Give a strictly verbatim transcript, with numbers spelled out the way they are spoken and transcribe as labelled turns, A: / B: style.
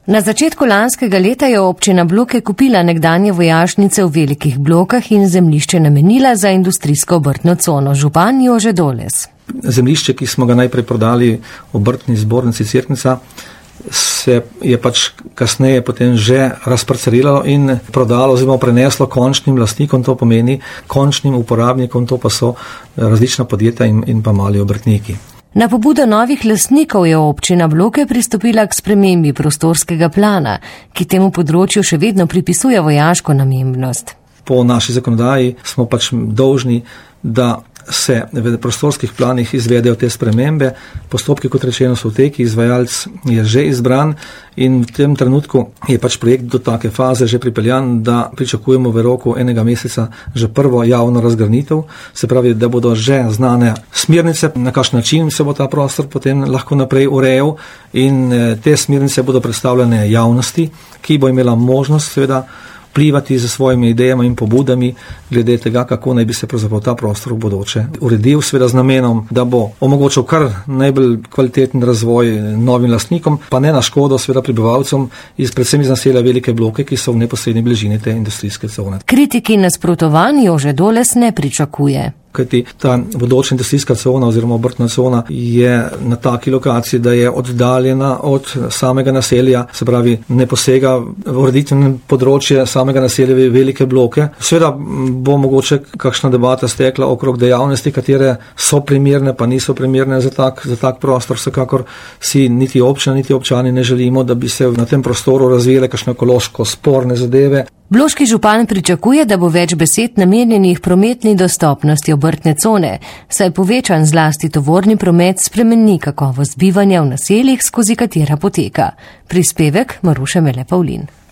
A: Na začetku lanskega leta je občina Bloke kupila nekdanje vojašnice v velikih blokah in zemljišče namenila za industrijsko obrtno cono. Župan Jože Doles.
B: Zemljišče, ki smo ga najprej prodali obrtni zbornici Cerknica, se je pač kasneje potem že razparceliralo in prodalo oziroma preneslo končnim lastnikom, to pomeni končnim uporabnikom, to pa so različna podjetja in, in pa mali obrtniki.
A: Na pobudo novih lastnikov je občina Bloke pristopila k spremembi prostorskega plana, ki temu področju še vedno pripisuje vojaško namembnost.
B: Po naši zakonodaji smo pač dolžni, da se v prostorskih planih izvedejo te spremembe. Postopki, kot rečeno, so v teki, izvajalec je že izbran in v tem trenutku je pač projekt do take faze že pripeljan, da pričakujemo v roku enega meseca že prvo javno razgrnitev. Se pravi, da bodo že znane smernice, na kakšen način se bo ta prostor potem lahko naprej urejal, in te smernice bodo predstavljene javnosti, ki bo imela možnost seveda vplivati za svojimi idejami in pobudami glede tega, kako naj bi se pravzaprav ta prostor v bodoče uredil, seveda z namenom, da bo omogočil kar najbolj kvaliteten razvoj novim lastnikom, pa ne na škodo seveda prebivalcem iz predvsem iz naselja Velike Bloke, ki so v neposredni bližini te industrijske cone.
A: Kritiki nasprotovanj Jože Doles ne pričakuje.
B: Kajti ta bodoča industrijska cona oziroma obrtna cona je na taki lokaciji, da je oddaljena od samega naselja, se pravi ne posega v ureditveno področje samega naselja Velike Bloke. Seveda bo mogoče kakšna debata stekla okrog dejavnosti, katere so primerne, pa niso primerne za tak, za tak prostor. Vsekakor si niti občina, niti občani ne želimo, da bi se na tem prostoru razvijale kakšne ekološko sporne zadeve.
A: Bloški župan pričakuje, da bo več besed namenjenih prometni dostopnosti obrtne cone, saj povečan zlasti tovorni promet spremeni kakovost bivanja v naseljih, skozi katera poteka. Prispevek Maruše Mele Pavlin.